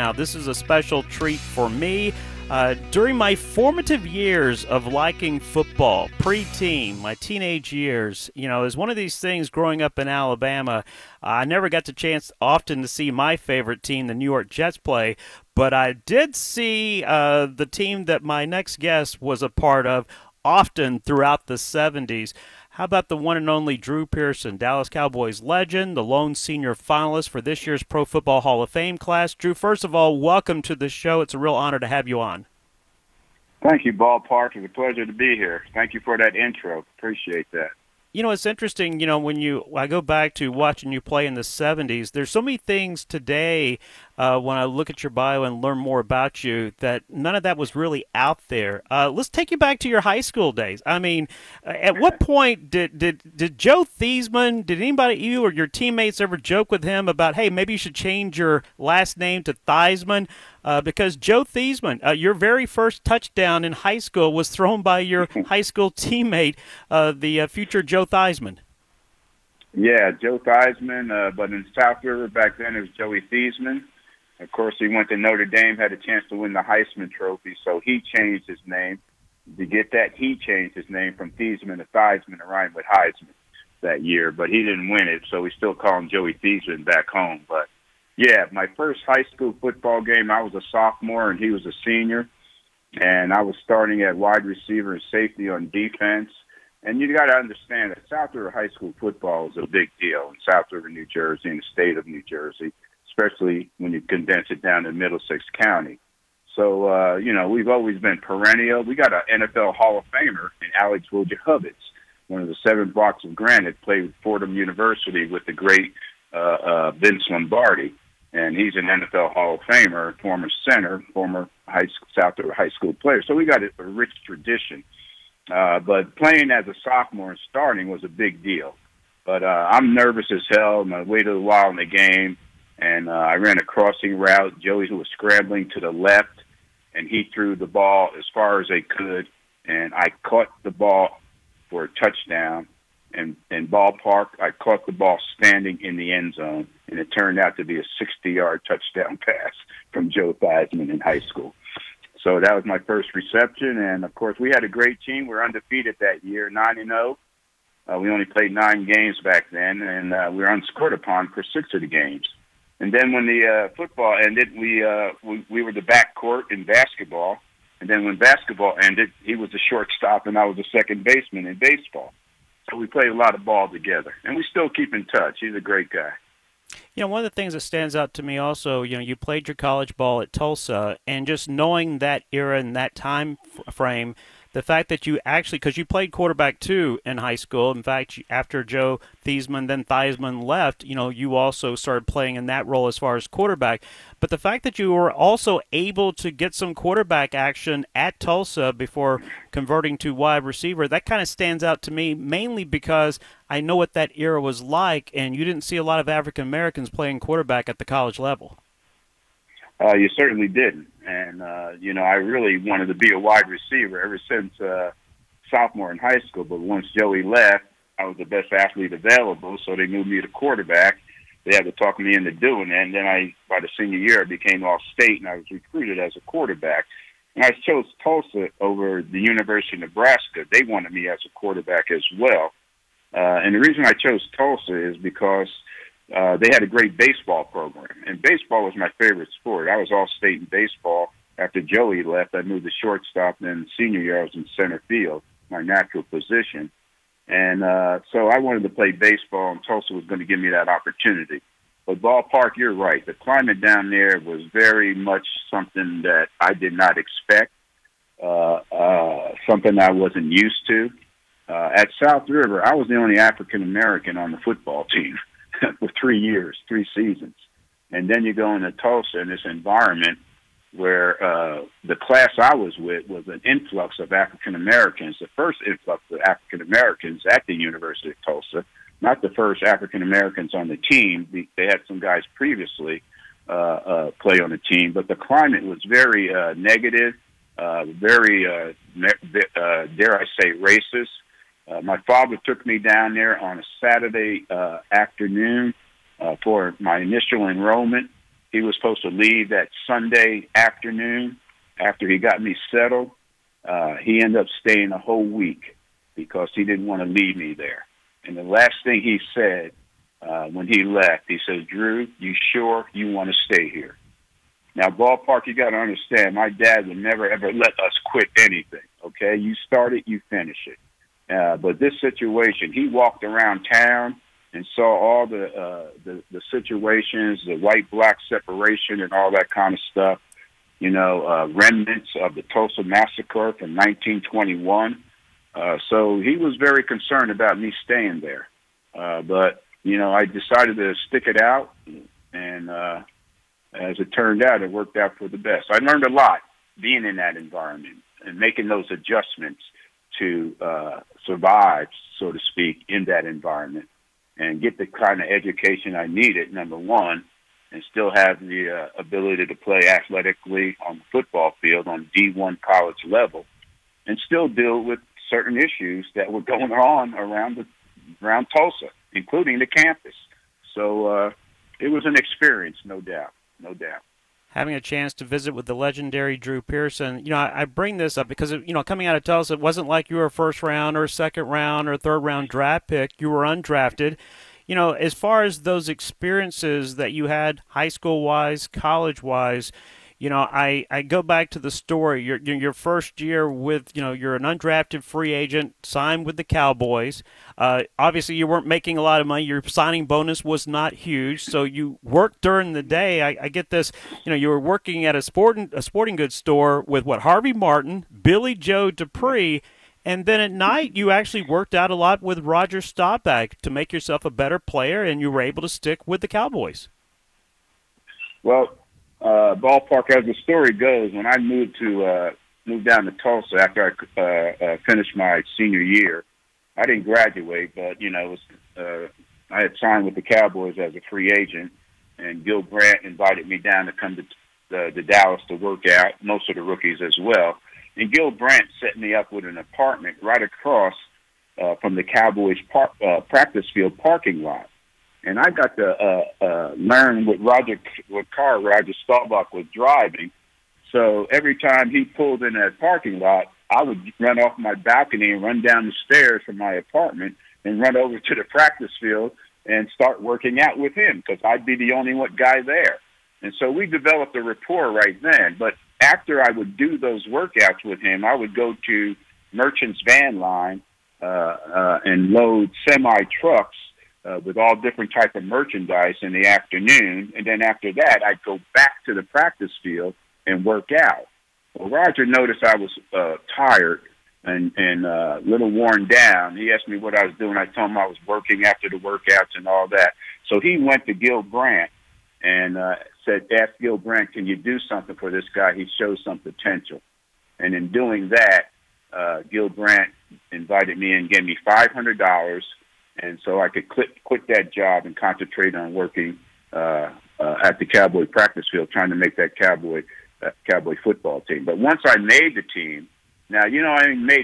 now. This is a special treat for me. During my formative years of liking football, pre-teen, my teenage years, as one of these things growing up in Alabama, I never got the chance often to see my favorite team, the New York Jets, play, but I did see the team that my next guest was a part of often throughout the 70s. How about the one and only Drew Pearson, Dallas Cowboys legend, the lone senior finalist for this year's Pro Football Hall of Fame class? Drew, first of all, welcome to the show. It's a real honor to have you on. Thank you, Ballpark. It's a pleasure to be here. Thank you for that intro. Appreciate that. It's interesting, when I go back to watching you play in the 70s, there's so many things today when I look at your bio and learn more about you that none of that was really out there. Let's take you back to your high school days. I mean, at what point did Joe Theismann, did anybody, you or your teammates ever joke with him about, hey, maybe you should change your last name to Theismann? Because Joe Theismann, your very first touchdown in high school was thrown by your high school teammate, the future Joe Theismann. Yeah, Joe Theismann, but in South River back then it was Joey Theismann. Of course, he went to Notre Dame, had a chance to win the Heisman Trophy, so he changed his name. To get that, he changed his name from Theismann to Theismann to rhyme with Heisman that year, but he didn't win it, so we still call him Joey Theismann back home. But, yeah, my first high school football game, I was a sophomore and he was a senior, and I was starting at wide receiver and safety on defense. And you got to understand that South River High School football is a big deal in South River, New Jersey, and the state of New Jersey, especially when you condense it down to Middlesex County. So, we've always been perennial. We got an NFL Hall of Famer in Alex Wojciechowicz, one of the 7 blocks of granite, played with Fordham University with the great Vince Lombardi. And he's an NFL Hall of Famer, former center, former South River High School player. So we got a rich tradition. But playing as a sophomore and starting was a big deal. But I'm nervous as hell. I waited a while in the game, and I ran a crossing route. Joey was scrambling to the left, and he threw the ball as far as they could, and I caught the ball for a touchdown. And in Ballpark, I caught the ball standing in the end zone, and it turned out to be a 60-yard touchdown pass from Joe Theismann in high school. So that was my first reception, and, of course, we had a great team. We were undefeated that year, 9-0. We only played 9 games back then, and we were unscored upon for 6 of the games. And then when the football ended, we were the backcourt in basketball. And then when basketball ended, he was the shortstop, and I was the second baseman in baseball. So we played a lot of ball together, and we still keep in touch. He's a great guy. One of the things that stands out to me also, you played your college ball at Tulsa, and just knowing that era and that time frame, the fact that you actually, because you played quarterback too in high school. In fact, after Joe Theismann, then Theismann left, you also started playing in that role as far as quarterback. But the fact that you were also able to get some quarterback action at Tulsa before converting to wide receiver, that kind of stands out to me, mainly because I know what that era was like, and you didn't see a lot of African Americans playing quarterback at the college level. You certainly didn't. And, I really wanted to be a wide receiver ever since sophomore in high school. But once Joey left, I was the best athlete available, so they moved me to quarterback. They had to talk me into doing it. And then by the senior year, I became All-State, and I was recruited as a quarterback. And I chose Tulsa over the University of Nebraska. They wanted me as a quarterback as well. And the reason I chose Tulsa is because they had a great baseball program, and baseball was my favorite sport. I was All-State in baseball. After Joey left, I moved to shortstop, and then senior year I was in center field, my natural position. And so I wanted to play baseball, and Tulsa was going to give me that opportunity. But Ballpark, you're right. The climate down there was very much something that I did not expect, something I wasn't used to. At South River, I was the only African-American on the football team for 3 years, 3 seasons. And then you go into Tulsa in this environment where the class I was with was an influx of African-Americans, the first influx of African-Americans at the University of Tulsa, not the first African-Americans on the team. They had some guys previously play on the team, but the climate was very negative, very, dare I say, racist. My father took me down there on a Saturday afternoon for my initial enrollment. He was supposed to leave that Sunday afternoon after he got me settled. He ended up staying a whole week because he didn't want to leave me there. And the last thing he said when he left, he said, "Drew, you sure you want to stay here?" Now, ballpark, you got to understand, my dad would never, ever let us quit anything, okay? You start it, you finish it. But this situation, he walked around town and saw all the situations, the white-black separation and all that kind of stuff, remnants of the Tulsa Massacre from 1921. So he was very concerned about me staying there. But, I decided to stick it out, and as it turned out, it worked out for the best. I learned a lot being in that environment and making those adjustments to survive, so to speak, in that environment and get the kind of education I needed, number one, and still have the ability to play athletically on the football field on D1 college level and still deal with certain issues that were going on around Tulsa, including the campus. So it was an experience, no doubt. No doubt. Having a chance to visit with the legendary Drew Pearson, I bring this up because, coming out of Tulsa, it wasn't like you were a first round or second round or third round draft pick. You were undrafted. As far as those experiences that you had high school wise, college wise, I go back to the story. Your first year with, you're an undrafted free agent, signed with the Cowboys. Obviously, you weren't making a lot of money. Your signing bonus was not huge, so you worked during the day. I get this. You were working at a sporting goods store with Harvey Martin, Billy Joe Dupree, and then at night you actually worked out a lot with Roger Staubach to make yourself a better player, and you were able to stick with the Cowboys. Well, ballpark, as the story goes, when I moved down to Tulsa after I finished my senior year, I didn't graduate, but I had signed with the Cowboys as a free agent, and Gil Brandt invited me down to come to Dallas to work out, most of the rookies as well. And Gil Brandt set me up with an apartment right across from the Cowboys practice field parking lot. And I got to learn what car Roger Staubach was driving. So every time he pulled in that parking lot, I would run off my balcony and run down the stairs from my apartment and run over to the practice field and start working out with him because I'd be the only guy there. And so we developed a rapport right then. But after I would do those workouts with him, I would go to Merchant's Van Line and load semi-trucks with all different type of merchandise in the afternoon. And then after that, I'd go back to the practice field and work out. Well, Roger noticed I was tired and a little worn down. He asked me what I was doing. I told him I was working after the workouts and all that. So he went to Gil Brandt and asked Gil Brandt, can you do something for this guy? He shows some potential. And in doing that, Gil Brandt invited me and gave me $500, and so I could quit that job and concentrate on working at the Cowboy practice field, trying to make that Cowboy football team. But once I made the team, now, I made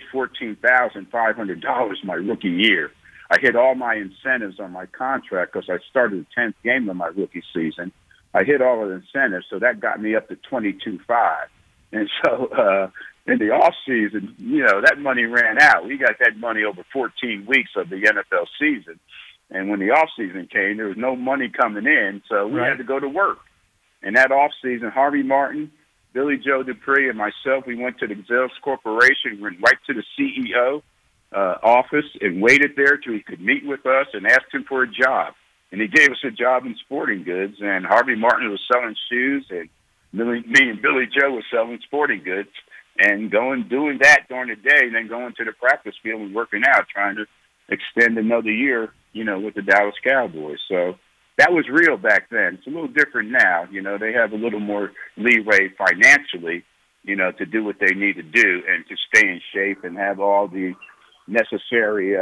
$14,500 my rookie year. I hit all my incentives on my contract because I started the 10th game of my rookie season. I hit all of the incentives, so that got me up to $22,500. And so in the off season, that money ran out. We got that money over 14 weeks of the NFL season. And when the off season came, there was no money coming in, so we had to go to work. And that off season, Harvey Martin, Billy Joe Dupree, and myself, we went to the Xerox Corporation, went right to the CEO office and waited there till he could meet with us and asked him for a job. And he gave us a job in sporting goods, and Harvey Martin was selling shoes, and me and Billy Joe was selling sporting goods, and doing that during the day, and then going to the practice field and working out, trying to extend another year, with the Dallas Cowboys. So that was real back then. It's a little different now. They have a little more leeway financially, to do what they need to do and to stay in shape and have all the necessary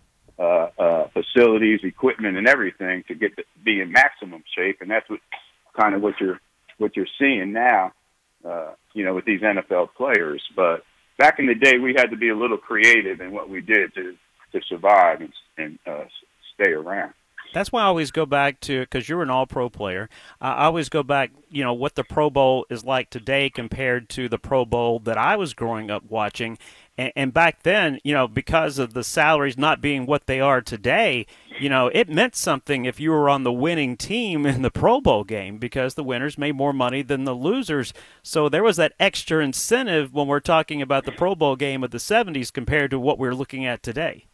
facilities, equipment, and everything to be in maximum shape. And that's what you're seeing now, with these NFL players. But back in the day, we had to be a little creative in what we did to survive and stay around. That's why I always go back to, because you're an all-pro player, I always go back, what the Pro Bowl is like today compared to the Pro Bowl that I was growing up watching. And back then, because of the salaries not being what they are today, it meant something if you were on the winning team in the Pro Bowl game because the winners made more money than the losers. So there was that extra incentive when we're talking about the Pro Bowl game of the 70s compared to what we're looking at today.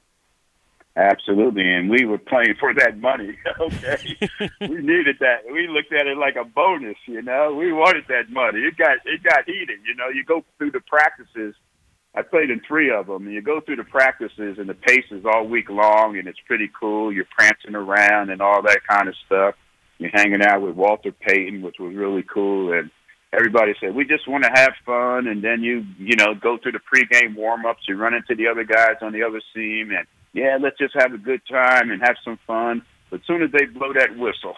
Absolutely, and we were playing for that money. Okay, we needed that. We looked at it like a bonus. We wanted that money. It got heated. You go through the practices. I played in 3 of them, and you go through the practices, and the pace is all week long, and it's pretty cool. You're prancing around and all that kind of stuff. You're hanging out with Walter Payton, which was really cool, and everybody said, we just want to have fun, and then you go through the pregame warm-ups. You run into the other guys on the other team, and yeah, let's just have a good time and have some fun. But as soon as they blow that whistle,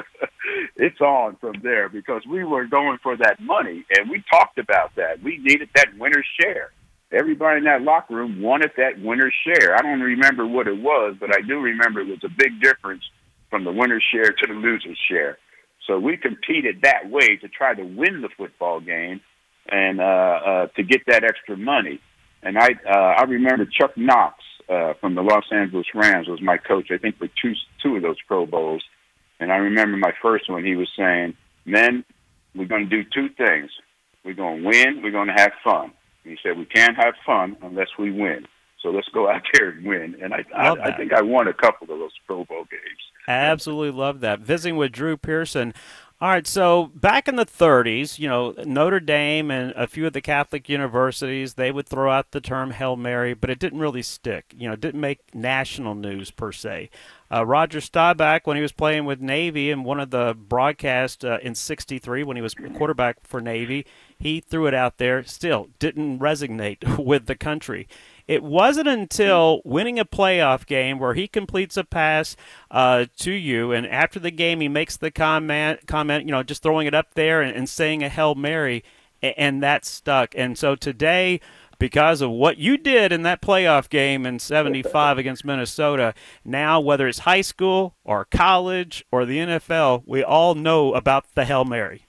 it's on from there because we were going for that money, and we talked about that. We needed that winner's share. Everybody in that locker room wanted that winner's share. I don't remember what it was, but I do remember it was a big difference from the winner's share to the loser's share. So we competed that way to try to win the football game and to get that extra money. And I remember Chuck Knox from the Los Angeles Rams was my coach, I think, for two of those Pro Bowls. And I remember my first one, he was saying, men, we're going to do 2 things. We're going to win, we're going to have fun. And he said, we can't have fun unless we win. So let's go out there and win. And I think I won a couple of those Pro Bowl games. Absolutely love that. Visiting with Drew Pearson. All right, so back in the 30s, Notre Dame and a few of the Catholic universities, they would throw out the term Hail Mary, but it didn't really stick. It didn't make national news per se. Roger Staubach, when he was playing with Navy in one of the broadcasts in '63, when he was quarterback for Navy, he threw it out there. Still didn't resonate with the country. It wasn't until winning a playoff game where he completes a pass to you, and after the game he makes the comment, just throwing it up there and saying a Hail Mary, and that stuck. And so today, because of what you did in that playoff game in '75 against Minnesota, now whether it's high school or college or the NFL, we all know about the Hail Mary.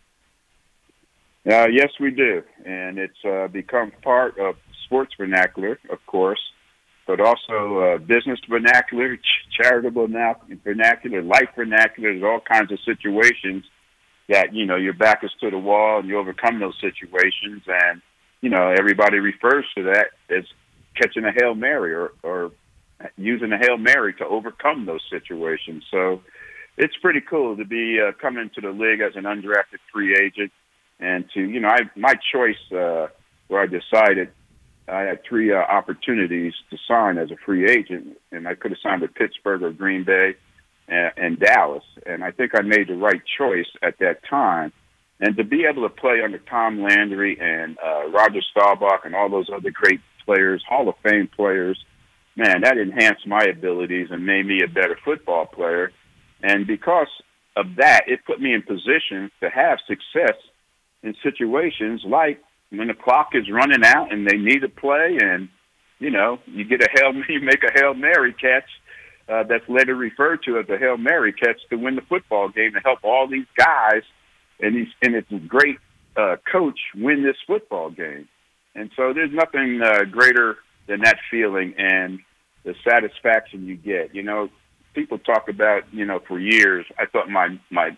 Yes, we do, and it's become part of sports vernacular, of course, but also business vernacular, charitable vernacular, life vernacular. There's all kinds of situations that, your back is to the wall and you overcome those situations. And, everybody refers to that as catching a Hail Mary or using a Hail Mary to overcome those situations. So it's pretty cool to be coming into the league as an undrafted free agent. And to, my choice where I decided I had 3 opportunities to sign as a free agent, and I could have signed with Pittsburgh or Green Bay and Dallas. And I think I made the right choice at that time. And to be able to play under Tom Landry and Roger Staubach and all those other great players, Hall of Fame players, man, that enhanced my abilities and made me a better football player. And because of that, it put me in position to have success in situations like when the clock is running out and they need to play, and you get you make a Hail Mary catch that's later referred to as a Hail Mary catch to win the football game to help all these guys and it's a great coach win this football game. And so there's nothing greater than that feeling and the satisfaction you get. People talk about for years. I thought my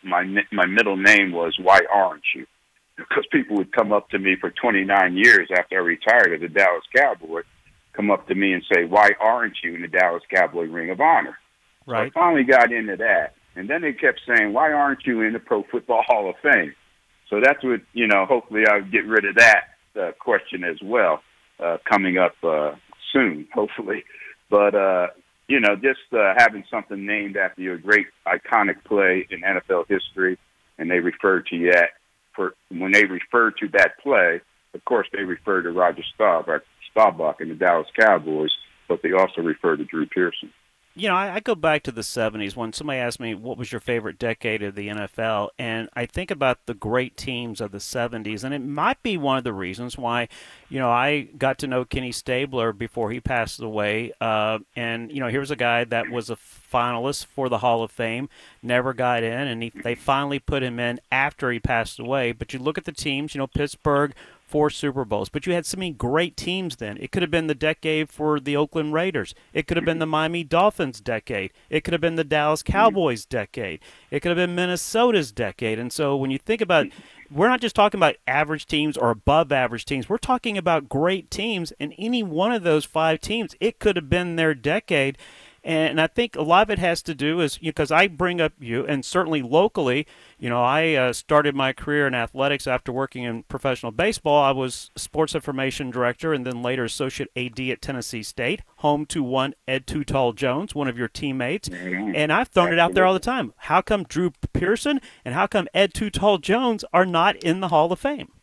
middle name was Why Aren't You? Because people would come up to me for 29 years after I retired as a Dallas Cowboy, come up to me and say, why aren't you in the Dallas Cowboy Ring of Honor? Right. So I finally got into that. And then they kept saying, why aren't you in the Pro Football Hall of Fame? So that's what, hopefully I'll get rid of that question as well coming up soon, hopefully. But, just having something named after your great iconic play in NFL history, and they refer to you when they refer to that play, of course, they refer to Roger Staubach and the Dallas Cowboys, but they also refer to Drew Pearson. I go back to the 70s when somebody asked me what was your favorite decade of the NFL, and I think about the great teams of the 70s, and it might be one of the reasons why, I got to know Kenny Stabler before he passed away, and, here's a guy that was a finalist for the Hall of Fame, never got in, and they finally put him in after he passed away. But you look at the teams, Pittsburgh, 4 Super Bowls, but you had so many great teams then. It could have been the decade for the Oakland Raiders. It could have been the Miami Dolphins decade. It could have been the Dallas Cowboys decade. It could have been Minnesota's decade. And so when you think about, we're not just talking about average teams or above average teams. We're talking about great teams, and any one of those 5 teams, it could have been their decade. And I think a lot of it has to do is because I bring up you, and certainly locally, I started my career in athletics after working in professional baseball. I was sports information director and then later associate AD at Tennessee State, home to one Ed Too Tall Jones, one of your teammates. And I've thrown it out there all the time. How come Drew Pearson and how come Ed Too Tall Jones are not in the Hall of Fame?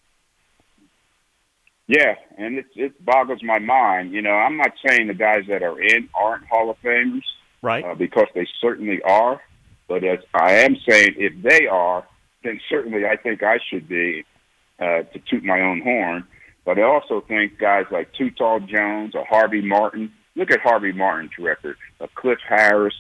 Yeah, and it boggles my mind. I'm not saying the guys that are in aren't Hall of Famers, right? Because they certainly are. But as I am saying, if they are, then certainly I think I should be, to toot my own horn. But I also think guys like Too Tall Jones or Harvey Martin. Look at Harvey Martin's record. Cliff Harris,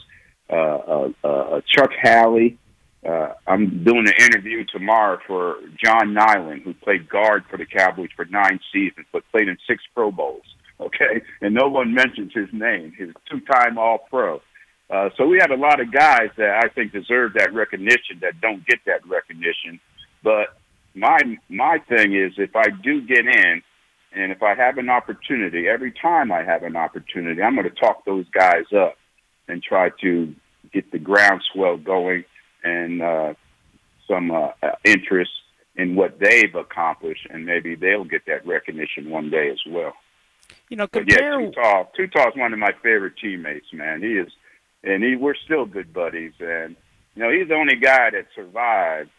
Chuck Halley. I'm doing an interview tomorrow for John Nyland, who played guard for the Cowboys for 9 seasons, but played in 6 Pro Bowls, okay? And no one mentions his name. He's a 2-time All-Pro. So we have a lot of guys that I think deserve that recognition that don't get that recognition. But my thing is if I do get in and if I have an opportunity, every time I have an opportunity, I'm going to talk those guys up and try to get the groundswell going and some interest in what they've accomplished, and maybe they'll get that recognition one day as well. Compare... Yeah, Too Tall's one of my favorite teammates, man. He is, and we're still good buddies. And he's the only guy that survived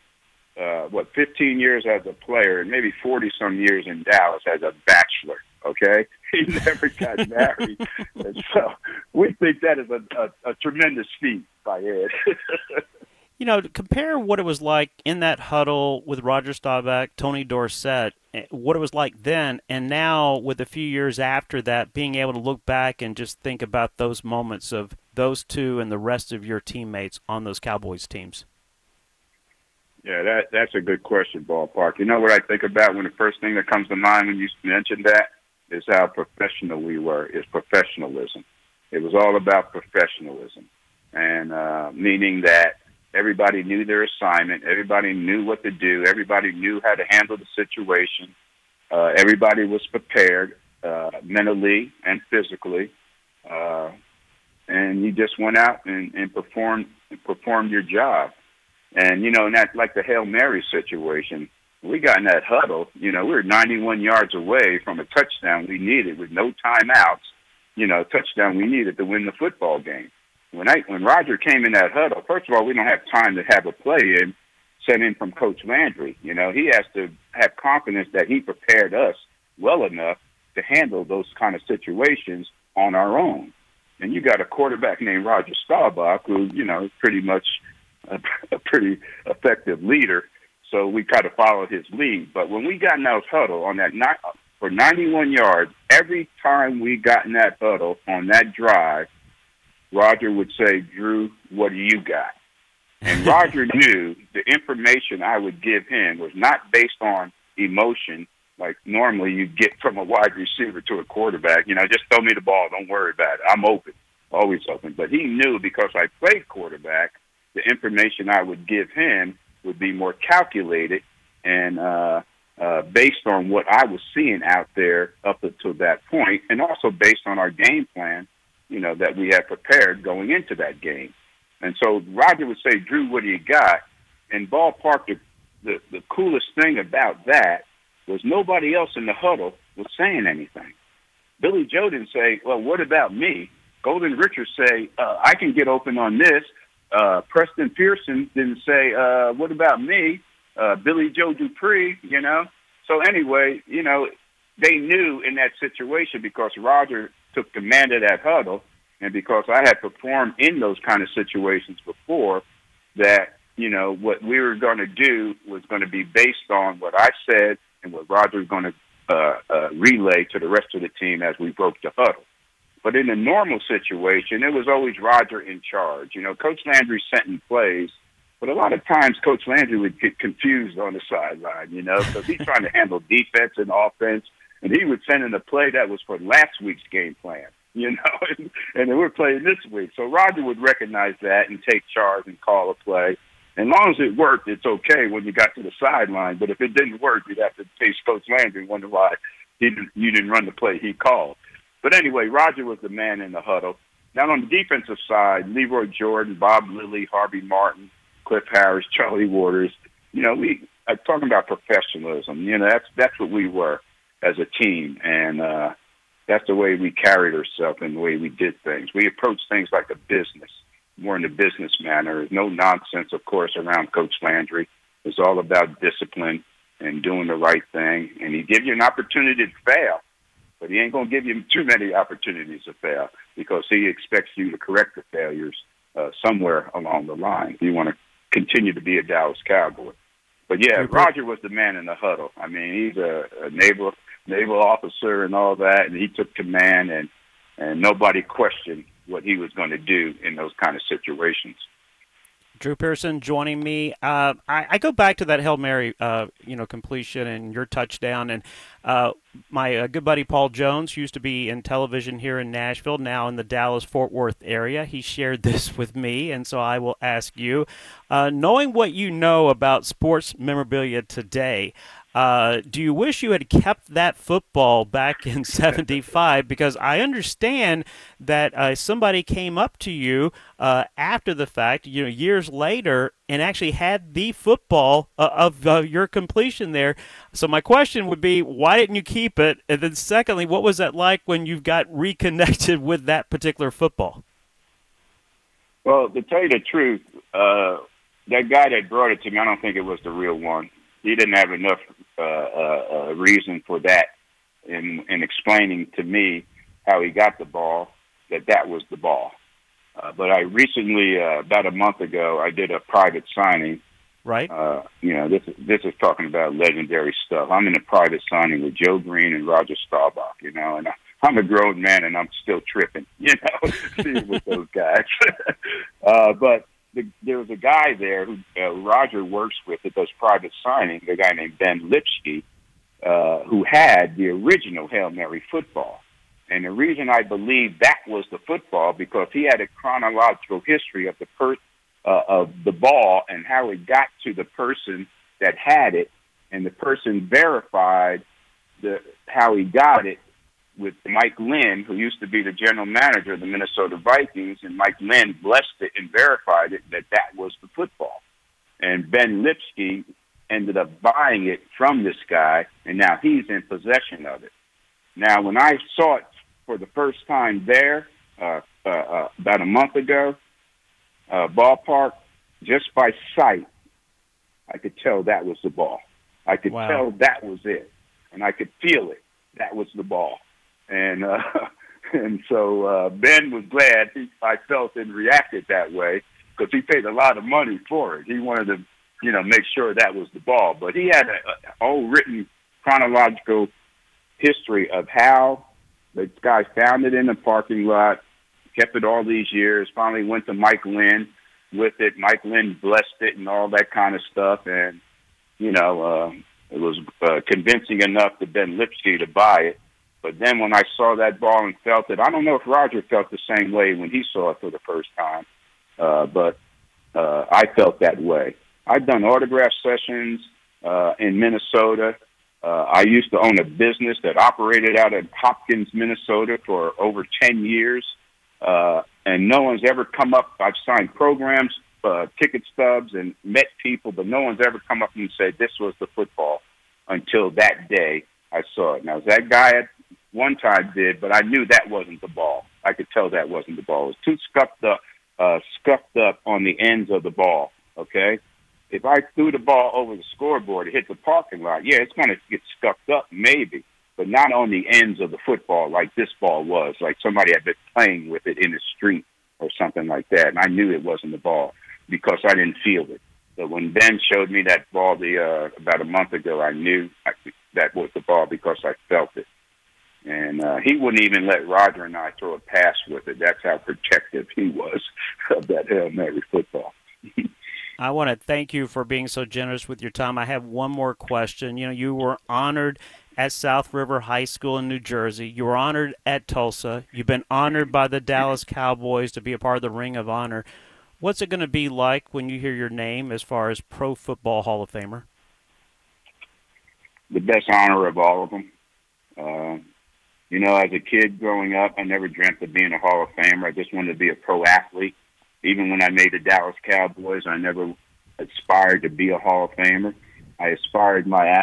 15 years as a player and maybe 40-some years in Dallas as a bachelor. Okay, he never got married, and so we think that is a tremendous feat by Ed. Compare what it was like in that huddle with Roger Staubach, Tony Dorsett, what it was like then, and now with a few years after that, being able to look back and just think about those moments of those two and the rest of your teammates on those Cowboys teams. Yeah, that's a good question, Ballpark. You know what I think about when the first thing that comes to mind when you mentioned that is how professional we were, is professionalism. It was all about professionalism, and meaning that everybody knew their assignment. Everybody knew what to do. Everybody knew how to handle the situation. Everybody was prepared mentally and physically. And you just went out and performed your job. And, and that's like the Hail Mary situation. We got in that huddle. We were 91 yards away from a touchdown we needed with no timeouts. Touchdown we needed to win the football game. When Roger came in that huddle, first of all, we don't have time to have a play sent in from Coach Landry. He has to have confidence that he prepared us well enough to handle those kind of situations on our own. And you got a quarterback named Roger Staubach, who, is pretty much a pretty effective leader. So we kind of followed his lead. But when we got in that huddle on that for 91 yards, every time we got in that huddle on that drive, Roger would say, "Drew, what do you got?" And Roger knew the information I would give him was not based on emotion, like normally you get from a wide receiver to a quarterback. Just throw me the ball. Don't worry about it. I'm open, always open. But he knew because I played quarterback, the information I would give him would be more calculated and based on what I was seeing out there up until that point, and also based on our game plan, that we had prepared going into that game. And so Roger would say, "Drew, what do you got?" And Ballpark, the coolest thing about that was nobody else in the huddle was saying anything. Billy Joe didn't say, "Well, what about me?" Golden Richards say, "I can get open on this." Preston Pearson didn't say, "What about me?" Billy Joe Dupree, So anyway, they knew in that situation because Roger took command of that huddle, and because I had performed in those kind of situations before, that, what we were going to do was going to be based on what I said and what Roger was going to relay to the rest of the team as we broke the huddle. But in a normal situation, it was always Roger in charge. Coach Landry sent in plays, but a lot of times Coach Landry would get confused on the sideline, because he's trying to handle defense and offense, and he would send in a play that was for last week's game plan, and then we're playing this week. So Roger would recognize that and take charge and call a play. As long as it worked, it's okay when you got to the sideline. But if it didn't work, you'd have to face Coach Landry and wonder why you didn't run the play he called. But anyway, Roger was the man in the huddle. Now on the defensive side, Leroy Jordan, Bob Lilly, Harvey Martin, Cliff Harris, Charlie Waters. We are talking about professionalism. That's what we were as a team, and that's the way we carried ourselves and the way we did things. We approached things like a business, more in a business manner. No nonsense, of course, around Coach Landry. It's all about discipline and doing the right thing. And he give you an opportunity to fail, but he ain't going to give you too many opportunities to fail because he expects you to correct the failures somewhere along the line if you want to continue to be a Dallas Cowboy. But, yeah, Roger was the man in the huddle. I mean, he's a naval officer and all that, and he took command, and nobody questioned what he was going to do in those kind of situations. Drew Pearson joining me. I go back to that Hail Mary, completion and your touchdown. And my good buddy Paul Jones used to be in television here in Nashville, now in the Dallas-Fort Worth area. He shared this with me, and so I will ask you, knowing what you know about sports memorabilia today, do you wish you had kept that football back in 75? Because I understand that somebody came up to you after the fact, years later, and actually had the football of your completion there. So my question would be, why didn't you keep it? And then secondly, what was that like when you got reconnected with that particular football? Well, to tell you the truth, that guy that brought it to me, I don't think it was the real one. He didn't have enough reason for that in explaining to me how he got the ball, that was the ball. But I recently, about a month ago, I did a private signing. Right. This is talking about legendary stuff. I'm in a private signing with Joe Green and Roger Staubach, and I'm a grown man and I'm still tripping, with those guys. But there was a guy there who Roger works with that does private signing, a guy named Ben Lipsky, who had the original Hail Mary football. And the reason I believe that was the football, because he had a chronological history of the ball and how it got to the person that had it, and the person verified how he got it with Mike Lynn, who used to be the general manager of the Minnesota Vikings, and Mike Lynn blessed it and verified it that was the football. And Ben Lipsky ended up buying it from this guy, and now he's in possession of it. Now, when I saw it for the first time there about a month ago, ballpark, just by sight, I could tell that was the ball. I could tell that was it, and I could feel it. That was the ball. And so Ben was glad I felt and reacted that way, because he paid a lot of money for it. He wanted to, make sure that was the ball. But he had a whole written chronological history of how the guy found it in the parking lot, kept it all these years, finally went to Mike Lynn with it. Mike Lynn blessed it and all that kind of stuff. And, it was convincing enough to Ben Lipsky to buy it. But then when I saw that ball and felt it, I don't know if Roger felt the same way when he saw it for the first time, but I felt that way. I've done autograph sessions in Minnesota. I used to own a business that operated out of Hopkins, Minnesota for over 10 years, and no one's ever come up. I've signed programs, ticket stubs, and met people, but no one's ever come up and said this was the football until that day I saw it. Now, that guy at one time did, but I knew that wasn't the ball. I could tell that wasn't the ball. It was too scuffed up on the ends of the ball, okay? If I threw the ball over the scoreboard, it hit the parking lot, yeah, it's going to get scuffed up maybe, but not on the ends of the football like this ball was, like somebody had been playing with it in the street or something like that, and I knew it wasn't the ball because I didn't feel it. So when Ben showed me that ball about a month ago, I knew that was the ball because I felt it. And he wouldn't even let Roger and I throw a pass with it. That's how protective he was of that Hail Mary football. I want to thank you for being so generous with your time. I have one more question. You were honored at South River High School in New Jersey. You were honored at Tulsa. You've been honored by the Dallas Cowboys to be a part of the Ring of Honor. What's it going to be like when you hear your name as far as Pro Football Hall of Famer? The best honor of all of them. As a kid growing up, I never dreamt of being a Hall of Famer. I just wanted to be a pro athlete. Even when I made the Dallas Cowboys, I never aspired to be a Hall of Famer. I aspired my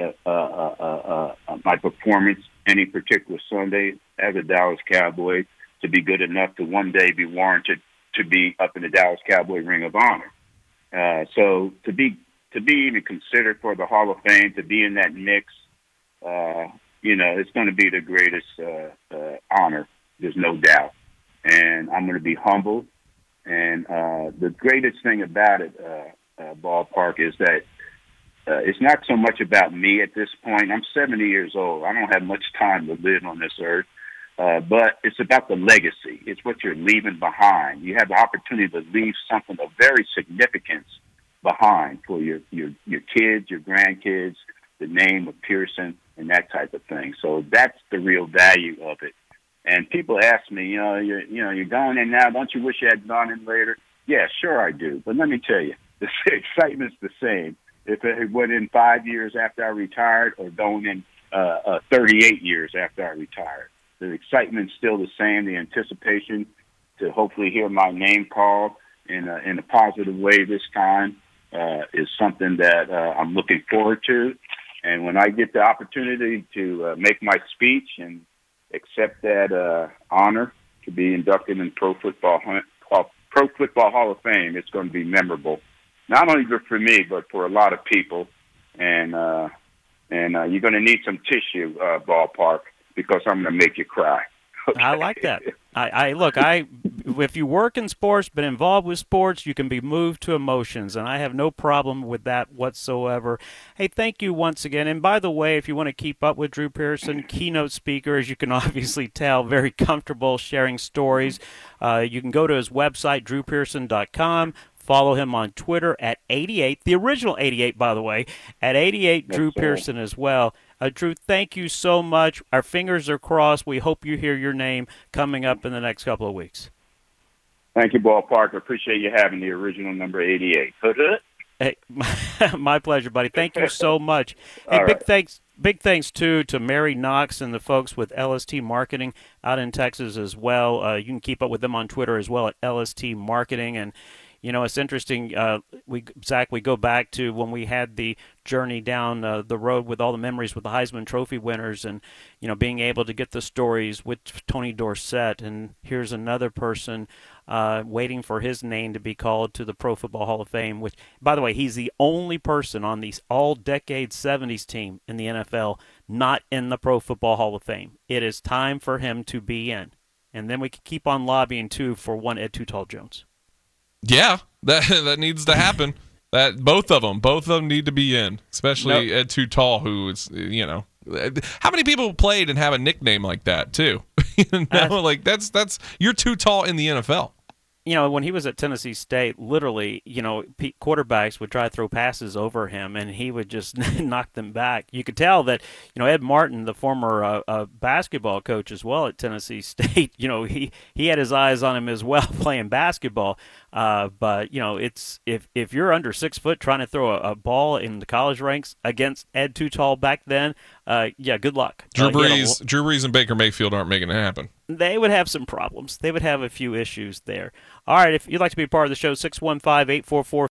performance any particular Sunday as a Dallas Cowboy to be good enough to one day be warranted to be up in the Dallas Cowboy Ring of Honor. So to be even considered for the Hall of Fame, to be in that mix, it's going to be the greatest honor. There's no doubt, and I'm going to be humbled. And the greatest thing about it, Ballpark, is that it's not so much about me at this point. I'm 70 years old. I don't have much time to live on this earth. But it's about the legacy. It's what you're leaving behind. You have the opportunity to leave something of very significance behind for your kids, your grandkids, the name of Pearson, and that type of thing. So that's the real value of it. And people ask me, you're going in now. Don't you wish you had gone in later? Yeah, sure I do. But let me tell you, the excitement's the same. If it went in 5 years after I retired or going in 38 years after I retired. The excitement's still the same. The anticipation to hopefully hear my name called in a positive way this time is something that I'm looking forward to. And when I get the opportunity to make my speech and accept that honor to be inducted in Pro Football Hall of Fame, it's going to be memorable, not only for me but for a lot of people. And you're going to need some tissue, Ballpark, because I'm going to make you cry. Okay? I like that. If you work in sports, been involved with sports, you can be moved to emotions, and I have no problem with that whatsoever. Hey, thank you once again. And by the way, if you want to keep up with Drew Pearson, keynote speaker, as you can obviously tell, very comfortable sharing stories. You can go to his website, drewpearson.com. Follow him on Twitter at 88, the original 88, by the way, at 88 Drew Pearson as well. Drew, thank you so much. Our fingers are crossed. We hope you hear your name coming up in the next couple of weeks. Thank you, Ballpark. I appreciate you having the original number 88. Hey, my pleasure, buddy. Thank you so much. Hey, big thanks, too, to Mary Knox and the folks with LST Marketing out in Texas as well. You can keep up with them on Twitter as well at LST Marketing. And it's interesting. Zach, we go back to when we had the journey down the road with all the memories with the Heisman Trophy winners, and being able to get the stories with Tony Dorsett. And here's another person waiting for his name to be called to the Pro Football Hall of Fame. Which, by the way, he's the only person on the all-decade '70s team in the NFL not in the Pro Football Hall of Fame. It is time for him to be in, and then we can keep on lobbying too for one Ed Too Tall Jones. Yeah, that needs to happen. That both of them need to be in, especially Ed Too Tall, who is how many people played and have a nickname like that too? That's you're too tall in the NFL. When he was at Tennessee State, literally, quarterbacks would try to throw passes over him, and he would just knock them back. You could tell that, Ed Martin, the former basketball coach as well at Tennessee State, he had his eyes on him as well playing basketball. But it's if you're under 6 foot trying to throw a ball in the college ranks against Ed Too Tall back then, good luck. Drew Brees and Baker Mayfield aren't making it happen. They would have some problems. They would have a few issues there. All right, if you'd like to be a part of the show, 615-844